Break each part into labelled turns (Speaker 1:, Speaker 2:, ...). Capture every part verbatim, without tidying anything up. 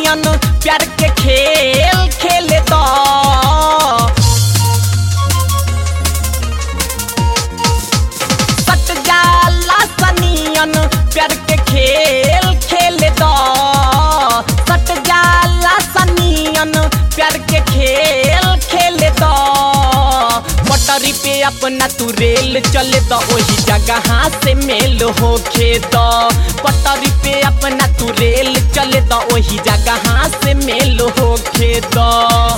Speaker 1: सनियन प्यार के खेल खेले तो सट जाला सनियन प्यार के खेल खेले तो सट जाला सनियन प्यार के खेल खेले तो पटरी पे अपना तू रेल चले तो वही जगह से मेल होखे तो पटरी पे अपना तू रेल चले तो वही जगह से मेल होखे तो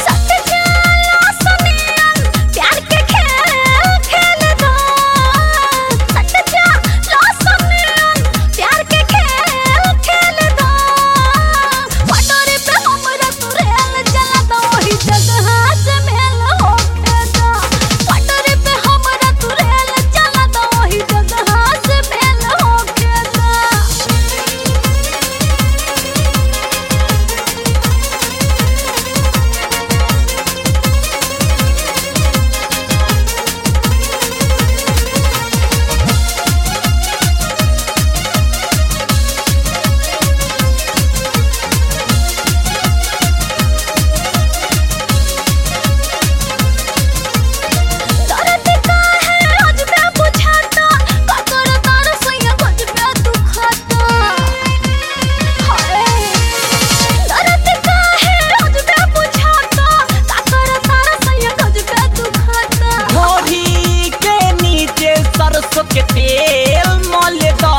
Speaker 1: के तेल मोले दो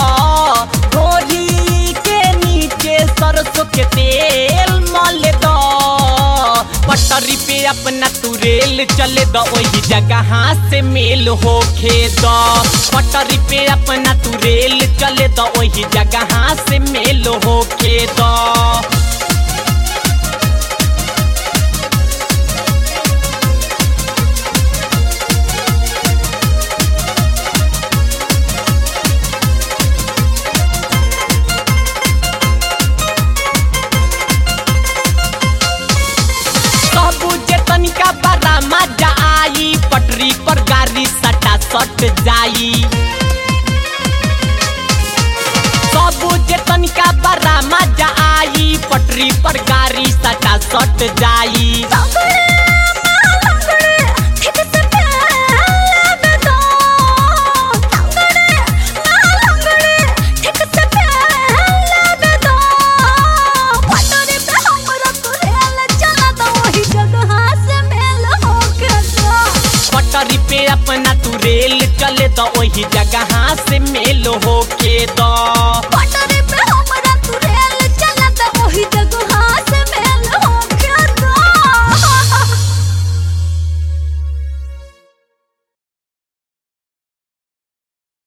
Speaker 1: घोड़ी के नीचे सरसों के तेल मोले दो पटरी पे अपना तू रेल चले दो वही जगह से मेल होखे दो पटरी पे अपना तू रेल चले दो वही जगह से मेल होखे दो तनिका बड़ा मजा आई पटरी पर गाड़ी सटा सट जाई सबू जे तनिका बड़ा मजा आई पटरी पर गाड़ी सटा सट जाई पटरी पे अपना तू रेल चले तो वही जगह से मेल होके तो